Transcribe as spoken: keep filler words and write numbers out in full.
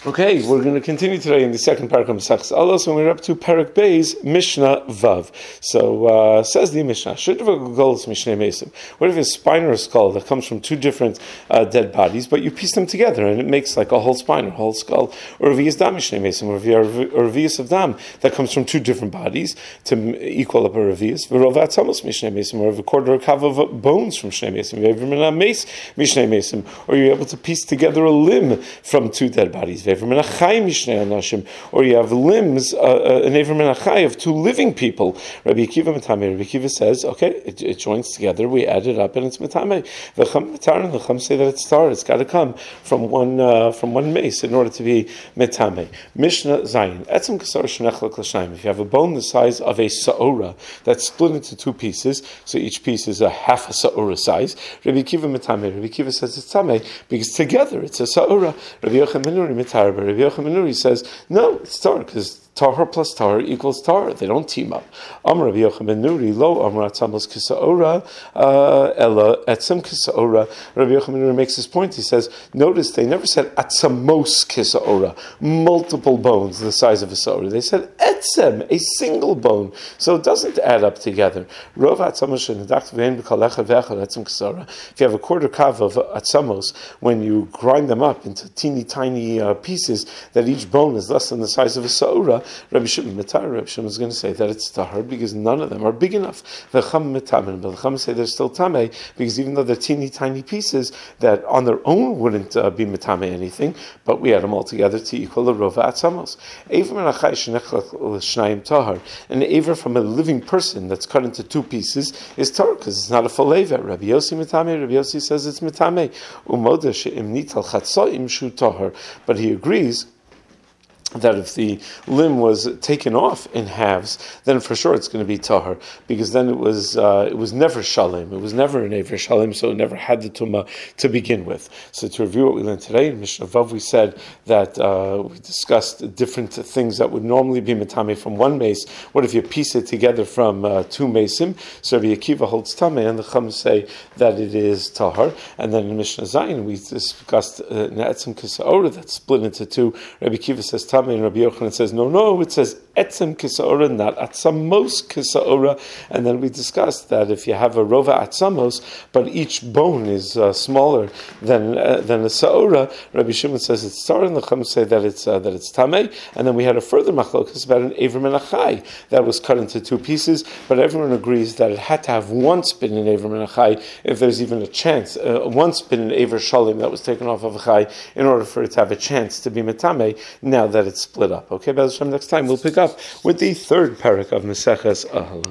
Okay, we're going to continue today in the second parak of Maseches Alos, and we're up to Parak Beis, Mishnah Vav. So, uh, says the Mishnah, what if a spine or a skull that comes from two different uh, dead bodies, but you piece them together, and it makes like a whole spine or a whole skull, or a Revius Dam Mishneh Mesim, or a Revius of Dam that comes from two different bodies to equal up a Revius, V'rov Atzamos Mishneh Mesim, or a quarter of kav of bones from Shnei Mesim, Mishneh Mesim, or you're able to piece together a limb from two dead bodies. Or you have limbs, uh, uh, an Ever Menachai of two living people. Rabbi Akiva Matame. Rabbi Akiva says, okay, it, it joins together, we add it up, and it's Matame. The Chum and the Chum say that it's tar, it's got to come from one uh, from one mace in order to be Matame. Mishnah Zayin. Etzem Kasar Shnechlek L'Shnayim. If you have a bone the size of a Sa'ora that's split into two pieces, so each piece is a half a Sa'ora size, Rabbi Akiva Matame. Rabbi Akiva says it's Tame, because together it's a Sa'ora. Rabbi Yochanan ben Nuri Mitar. Rabbi Yochanan ben Nuri says, no, it's tar, because Tahar plus Tahar equals Tahar. They don't team up. Amar Rabbi Yochanan ben Nuri, lo Amar Atzamos Kisaora, Ella Etzem Kisaora. Rabbi Yochanan ben Nuri makes this point. He says, notice they never said Atzamos Kisaora, multiple bones the size of a Saora. They said Etzem, a single bone. So it doesn't add up together. Rov Atzamos Shenadakt Vein B'Kalecha Ve'echad Etzem Kisaora. If you have a quarter kav of Atzamos, when you grind them up into teeny tiny uh, pieces, that each bone is less than the size of a Saora, Rabbi Shimon Matar, Rabbi Shimon is going to say that it's tahar because none of them are big enough. The Chum Metamin, but the Chum say they're still tameh because even though they're teeny tiny pieces that on their own wouldn't uh, be metame anything, but we add them all together to equal the rova atzamos. Aver menachai shenechlech l'shnayim tahar. An aver from a living person that's cut into two pieces is tahar because it's not a full aver. Rabbi Yossi metame. Rabbi Yossi says it's metame. Umoda she'im nital chatzoim shu tahar. But he agrees that if the limb was taken off in halves, then for sure it's going to be tahar, because then it was uh, it was never shalim, it was never an aver shalim, so it never had the tumah to begin with. So to review what we learned today in Mishnah Vav, we said that uh, we discussed different things that would normally be metame from one mace. What if you piece it together from uh, two masim? So Rabbi Akiva holds tameh, and the Chum say that it is tahar. And then in Mishnah Zayin we discussed uh, ne'etzem kisaora that's split into two. Rabbi Akiva says tameh, and Rabbi Yochanan says, no, no, it says etzem kisaora, not atzamos kisaora. And then we discussed that if you have a rova atzamos, but each bone is uh, smaller than uh, than a saora, Rabbi Shimon says it's tar, and the Chum say that it's uh, that it's tameh. And then we had a further machlokas about an aver menachai that was cut into two pieces, but everyone agrees that it had to have one spin in aver menachai if there's even a chance, uh, one spin in aver shalim that was taken off of a chai in order for it to have a chance to be metame. Now that it's split up. Okay, Be'ez Hashem, next time we'll pick up with the third parak of Maseches Ahalos.